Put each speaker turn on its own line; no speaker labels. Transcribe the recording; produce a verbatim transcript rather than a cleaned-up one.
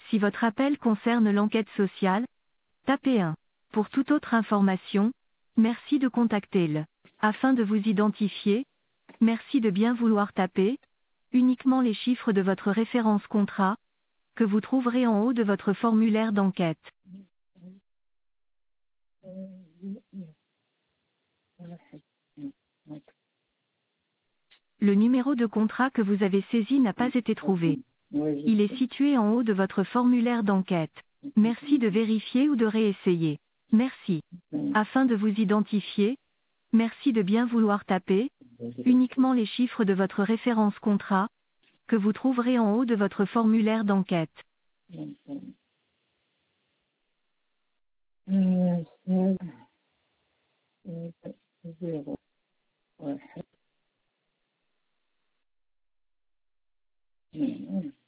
Si votre appel concerne l'enquête sociale, tapez un. Pour toute autre information, merci de contacter le. Afin de vous identifier, merci de bien vouloir taper uniquement les chiffres de votre référence contrat, que vous trouverez en haut de votre formulaire d'enquête. Le numéro de contrat que vous avez saisi n'a pas été trouvé. Il est situé en haut de votre formulaire d'enquête. Merci de vérifier ou de réessayer. Merci. Afin de vous identifier, merci de bien vouloir taper uniquement les chiffres de votre référence contrat, que vous trouverez en haut de votre formulaire d'enquête.
Zéro. Ouais.